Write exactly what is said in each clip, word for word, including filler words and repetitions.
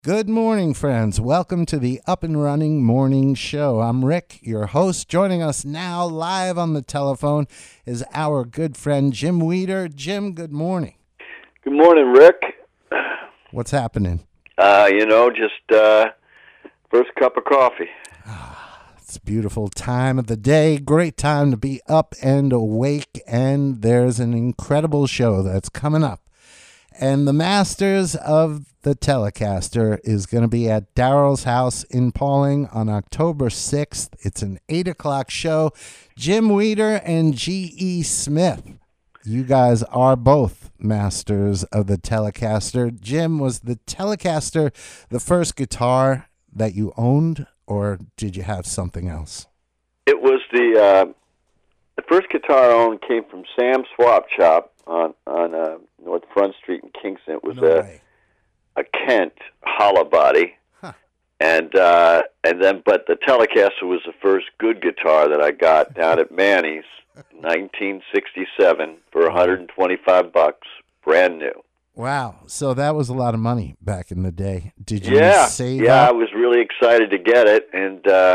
Good morning, friends. Welcome to the Up and Running Morning Show. I'm Rick, your host. Joining us now live on the telephone is our good friend Jim Weeder. Jim, good morning. Good morning, Rick. What's happening? Uh, you know, just uh, first cup of coffee. It's a beautiful time of the day. Great time to be up and awake. And there's an incredible show that's coming up. And the Masters of the Telecaster is going to be at Daryl's house in Pauling on October sixth. It's an eight o'clock show. Jim Weeder and G E. Smith. You guys are both masters of the Telecaster. Jim, was the Telecaster the first guitar that you owned, or did you have something else? It was the uh, the first guitar I owned came from Sam's Swap Shop on on uh, North Front Street in Kingston. It was No a way. a Kent hollow body, Huh. and uh, and then but the Telecaster was the first good guitar that I got down at Manny's, nineteen sixty-seven, for one hundred twenty-five bucks, brand new. Wow. So that was a lot of money back in the day. Did you Yeah, save yeah, I up? was really excited to get it, and uh,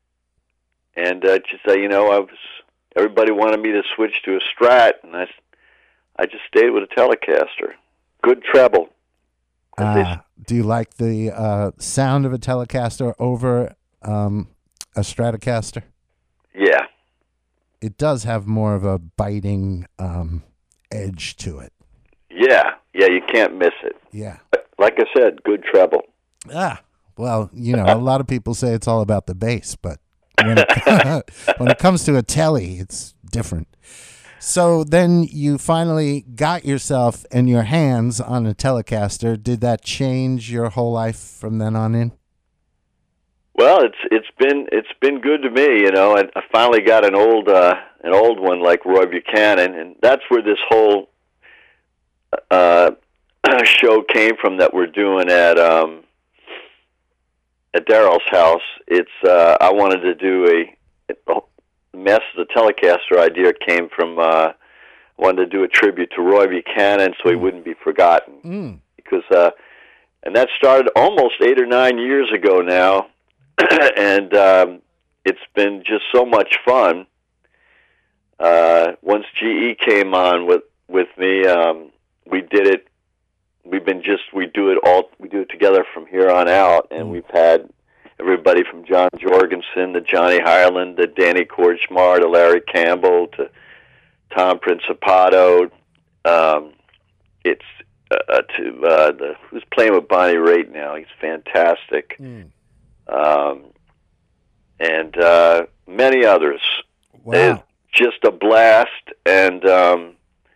and uh, just uh, you know, I was everybody wanted me to switch to a Strat, and I, s- I just stayed with a Telecaster. Good treble. Ah, do you like the uh, sound of a Telecaster over um, a Stratocaster? Yeah, It does have more of a biting um, edge to it. yeah, yeah. You can't miss it. Yeah. Like I said, good treble. Ah, well, you know, a lot of people say it's all about the bass, but when it, when it comes to a Tele, it's different. So then you finally got yourself and your hands on a Telecaster. Did that change your whole life from then on in? Well, it's it's been it's been good to me, you know. And I finally got an old uh, an old one like Roy Buchanan, and that's where this whole uh, show came from that we're doing at um, at Daryl's house. It's uh, I wanted to do a, a mess. The Telecaster idea came from uh, I wanted to do a tribute to Roy Buchanan, so he wouldn't be forgotten. Mm. Because uh, and that started almost eight or nine years ago now. and um, it's been just so much fun. Uh, once G E came on with with me, um, we did it. We've been just we do it all. We do it together from here on out, and Mm. we've had everybody from John Jorgensen to Johnny Hireland to Danny Korchmar to Larry Campbell to Tom Principato. Um, it's uh, to uh, the who's playing with Bonnie Raitt now. He's fantastic. Mm. Um, and uh, many others. Wow. It's just a blast, and um,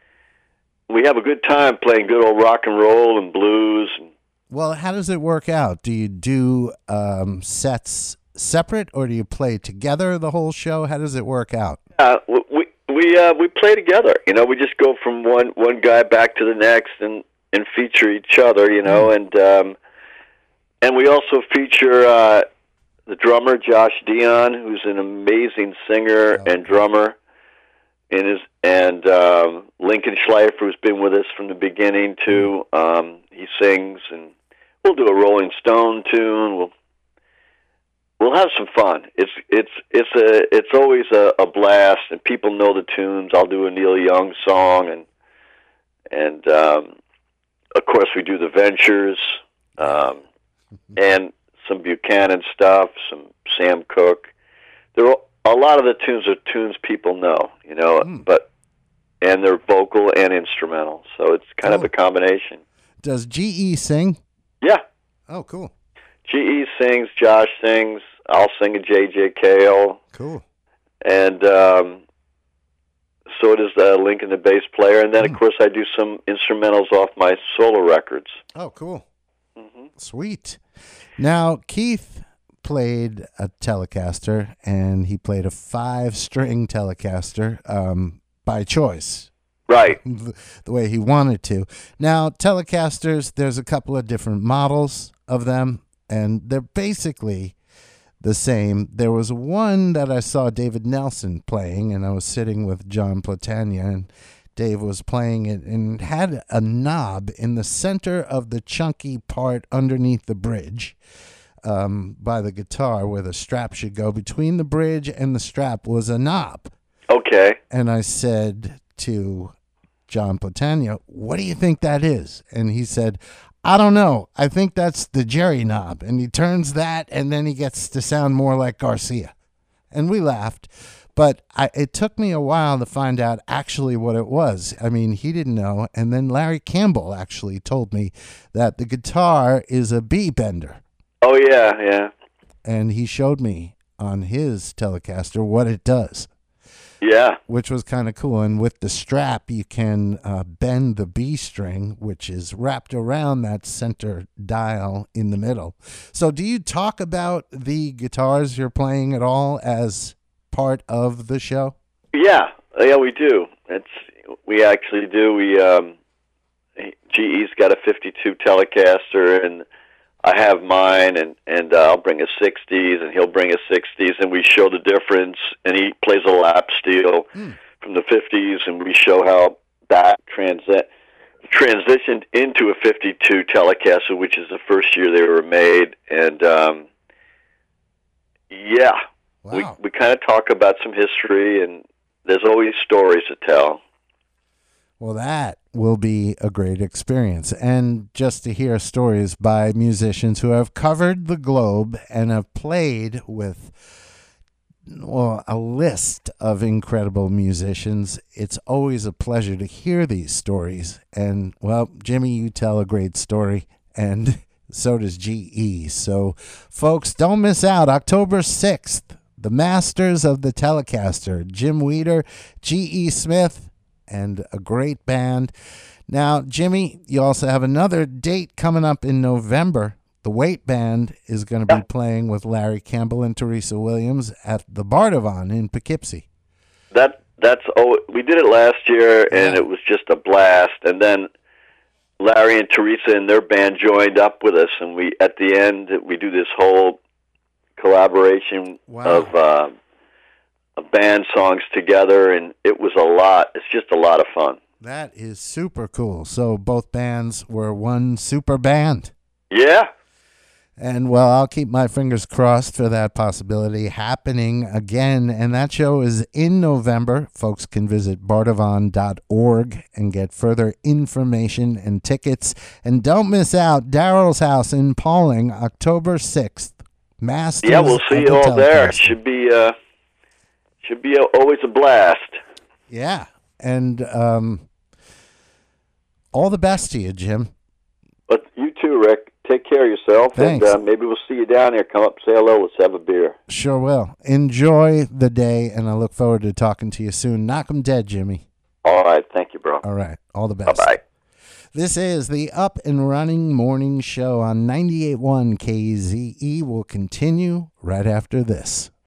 we have a good time playing good old rock and roll and blues. And, Well, how does it work out? Do you do um, sets separate, or do you play together the whole show? How does it work out? uh, we we uh, we play together. You know, we just go from one one guy back to the next, and, and feature each other. You know, and um, and we also feature uh, the drummer Josh Dion, who's an amazing singer Oh. and drummer. In his, and um, Lincoln Schleifer, who's been with us from the beginning too. Um, he sings, and we'll do a Rolling Stone tune. We'll we'll have some fun. It's it's it's a it's always a, a blast, and people know the tunes. I'll do a Neil Young song, and and um, of course we do the Ventures, um, and some Buchanan stuff, some Sam Cooke. They're all, a lot of the tunes are tunes people know, you know, Mm. but and they're vocal and instrumental, so it's kind of Cool. a combination. Does G E sing? Yeah, Oh, cool. G E sings, Josh sings, I'll sing a J J Cale, Cool. and um, so does uh, Lincoln, the bass player, and then Mm. of course I do some instrumentals off my solo records. Oh, cool. hmm Sweet. Now, Keith played a Telecaster, and he played a five-string Telecaster um, by choice, Right. the, the way he wanted to. Now, Telecasters, there's a couple of different models of them, and they're basically the same. There was one that I saw David Nelson playing, and I was sitting with John Platania, and Dave was playing it and had a knob in the center of the chunky part underneath the bridge um, by the guitar where the strap should go. Between the bridge and the strap was a knob. Okay. And I said to John Platania, what do you think that is? And he said, I don't know. I think that's the Jerry knob. And he turns that, and then he gets to sound more like Garcia. And we laughed. But I, it took me a while to find out actually what it was. I mean, he didn't know. And then Larry Campbell actually told me that the guitar is a B bender. Oh, yeah, yeah. And he showed me on his Telecaster what it does. Yeah. Which was kind of cool. And with the strap, you can uh, bend the B string, which is wrapped around that center dial in the middle. So do you talk about the guitars you're playing at all as part of the show? Yeah, yeah, we do. It's we actually do. We um, G E's got a fifty-two Telecaster, and I have mine, and and uh, I'll bring a sixties, and he'll bring a sixties, and we show the difference. And he plays a lap steel mm. from the fifties, and we show how that transi- transitioned into a fifty-two Telecaster, which is the first year they were made, and um, yeah. Wow. We we kind of talk about some history, and there's always stories to tell. Well, that will be a great experience. And just to hear stories by musicians who have covered the globe and have played with, well, a list of incredible musicians, it's always a pleasure to hear these stories. And, well, Jimmy, you tell a great story, and so does G E. So, folks, don't miss out. October sixth. The Masters of the Telecaster, Jim Weeder, G E. Smith, and a great band. Now, Jimmy, you also have another date coming up in November. The Weight Band is going to be playing with Larry Campbell and Teresa Williams at the Bardavon in Poughkeepsie. That that's oh, we did it last year, and yeah. it was just a blast. And then Larry and Teresa and their band joined up with us, and we at the end we do this whole collaboration wow. of, uh, of band songs together, and it was a lot. It's just a lot of fun. That is super cool. So both bands were one super band. Yeah. And, well, I'll keep my fingers crossed for that possibility happening again. And that show is in November. Folks can visit bardavon dot org and get further information and tickets. And don't miss out, Daryl's House in Pauling, October sixth. Masters yeah, we'll see you all there. It should be, uh, should be a, always a blast. Yeah. And um, all the best to you, Jim. But you too, Rick. Take care of yourself. Thanks. And uh, maybe we'll see you down there. Come up, say hello. Let's have a beer. Sure will. Enjoy the day, and I look forward to talking to you soon. Knock 'em dead, Jimmy. All right. Thank you, bro. All right. All the best. Bye-bye. This is the Up and Running Morning Show on ninety-eight point one K Z E. Will continue right after this.